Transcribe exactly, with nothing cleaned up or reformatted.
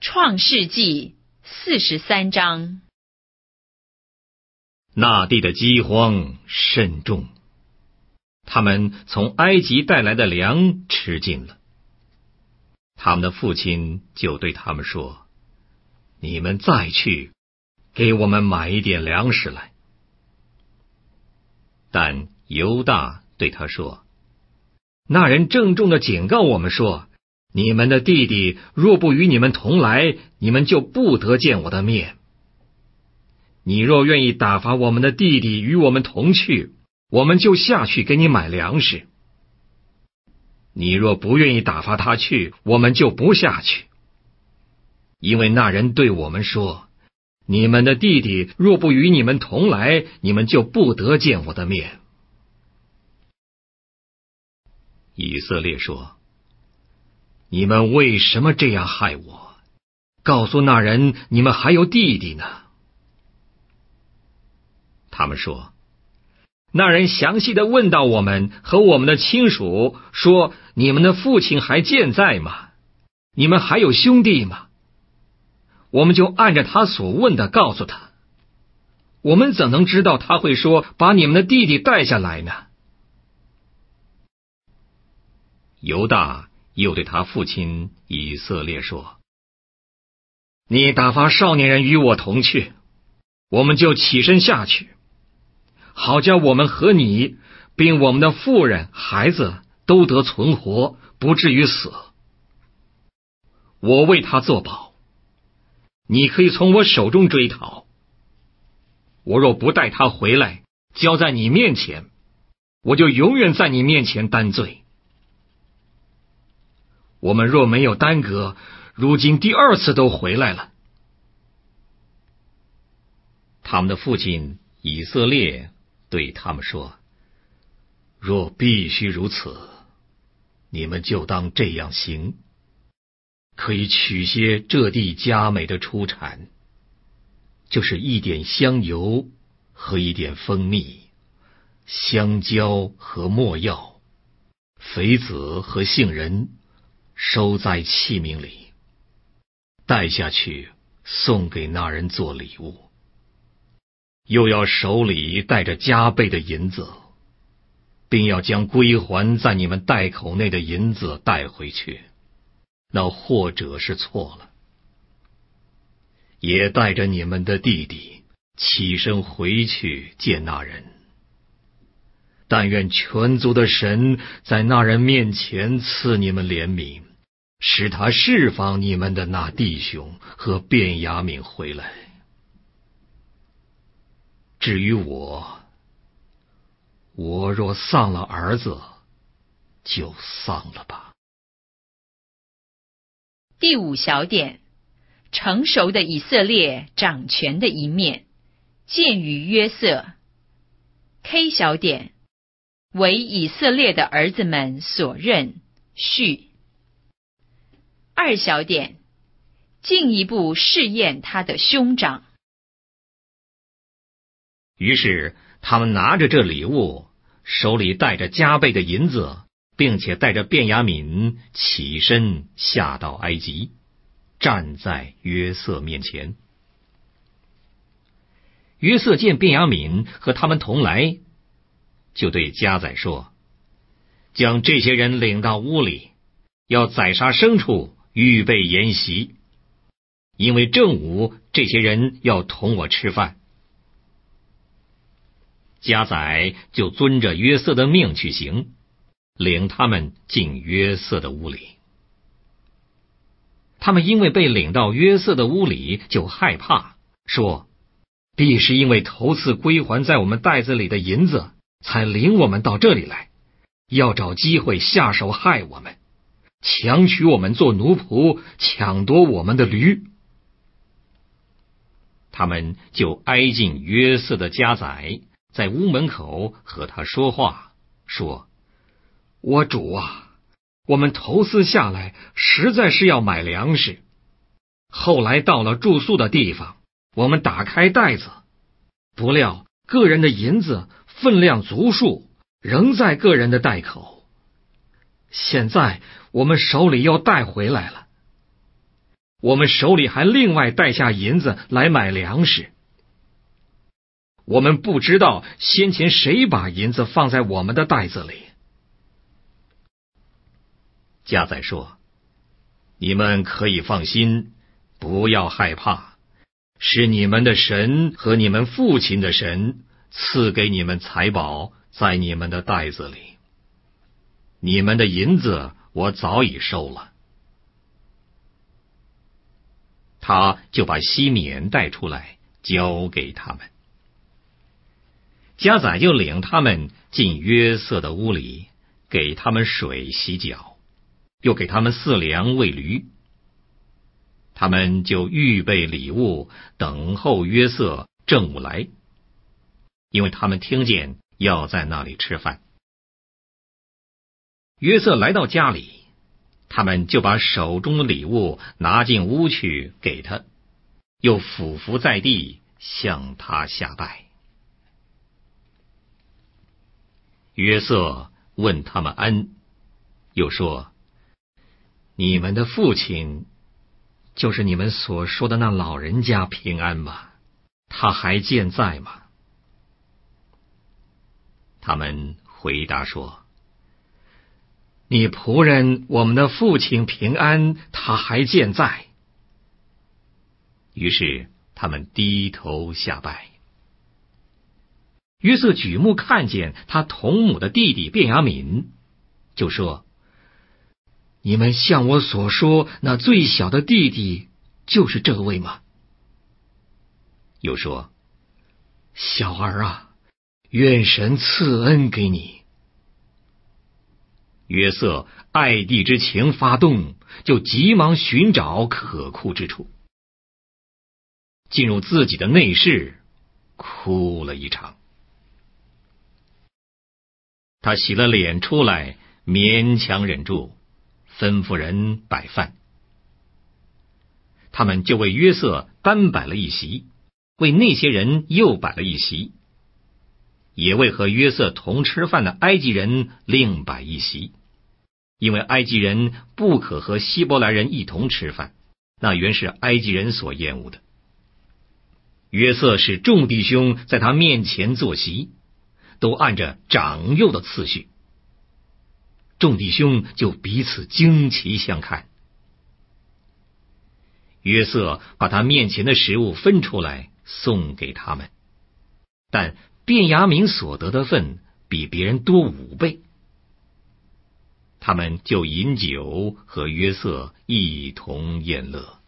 创世纪四十三章。 那地的饥荒甚重，他们从埃及带来的粮吃尽了。他们的父亲就对他们说：你们再去，给我们买一点粮食来。但犹大对他说：那人郑重地警告我们说，你们的弟弟若不与你们同来，你们就不得见我的面。你若愿意打发我们的弟弟与我们同去，我们就下去给你买粮食。你若不愿意打发他去，我们就不下去。因为那人对我们说，你们的弟弟若不与你们同来，你们就不得见我的面。以色列说：你们为什么这样害我？告诉那人，你们还有弟弟呢。他们说：那人详细地问到我们和我们的亲属，说你们的父亲还健在吗？你们还有兄弟吗？我们就按着他所问的告诉他。我们怎能知道他会说把你们的弟弟带下来呢？犹大又对他父亲以色列说：你打发少年人与我同去，我们就起身下去，好叫我们和你并我们的妇人孩子都得存活，不至于死。我为他作保，你可以从我手中追讨。我若不带他回来交在你面前，我就永远在你面前担罪。我们若没有耽搁，如今第二次都回来了。他们的父亲以色列对他们说：若必须如此，你们就当这样行，可以取些这地佳美的出产，就是一点香油和一点蜂蜜，香蕉和没药，榧子和杏仁，收在器皿里，带下去送给那人做礼物。又要手里带着加倍的银子，并要将归还在你们袋口内的银子带回去，那或者是错了。也带着你们的弟弟起身回去见那人。但愿全族的神在那人面前赐你们怜悯，使他释放你们的那弟兄和便雅悯回来。至于我，我若丧了儿子，就丧了吧。 第五小点，成熟的以色列掌权的一面，见于约瑟。K 小点，为以色列的儿子们所认，序。二小点，进一步试验他的兄长。 于是他们拿着这礼物，手里带着加倍的银子，并且带着便雅悯，起身下到埃及，站在约瑟面前。约瑟见便雅悯和他们同来，就对家宰说：将这些人领到屋里，要宰杀牲畜，预备筵席，因为正午这些人要同我吃饭。家宰就遵着约瑟的命去行，领他们进约瑟的屋里。他们因为被领到约瑟的屋里，就害怕，说：必是因为头次归还在我们袋子里的银子，才领我们到这里来，要找机会下手害我们，强取我们做奴仆，抢夺我们的驴。他们就挨近约瑟的家宰，在屋门口和他说话，说：我主啊，我们头次下来实在是要买粮食，后来到了住宿的地方，我们打开袋子，不料个人的银子分量足数，仍在个人的袋口。现在我们手里又带回来了， 我们手里还另外带下银子来买粮食。我们不知道先前谁把银子放在我们的袋子里。”迦载说：“你们可以放心，不要害怕，是你们的神和你们父亲的神赐给你们财宝在你们的袋子里。你们的银子我早已收了。”他就把西缅带出来交给他们。迦载就领他们进约瑟的屋里，给他们水洗脚，又给他们饲粮喂驴。他们就预备礼物，等候约瑟正午来，因为他们听见要在那里吃饭。约瑟来到家里，他们就把手中的礼物拿进屋去给他，又俯伏在地向他下拜。约瑟问他们安，又说：“你们的父亲，就是你们所说的那老人家平安吗？他还健在吗？”他们回答说：“你仆人我们的父亲平安，他还健在。”于是他们低头下拜。约瑟举目看见他同母的弟弟便雅悯，就说：“你们像我所说，那最小的弟弟就是这位吗？”又说：“小儿啊，愿神赐恩给你。”约瑟爱弟之情发动，就急忙寻找可哭之处，进入自己的内室，哭了一场。他洗了脸出来，勉强忍住，吩咐人摆饭。他们就为约瑟单摆了一席，为那些人又摆了一席，也为和约瑟同吃饭的埃及人另摆一席，因为埃及人不可和希伯来人一同吃饭，那原是埃及人所厌恶的。约瑟使众弟兄在他面前坐席，都按着长幼的次序。众弟兄就彼此惊奇相看。约瑟把他面前的食物分出来送给他们，但便雅悯所得的份比别人多五倍。他们就饮酒和约瑟一同宴乐。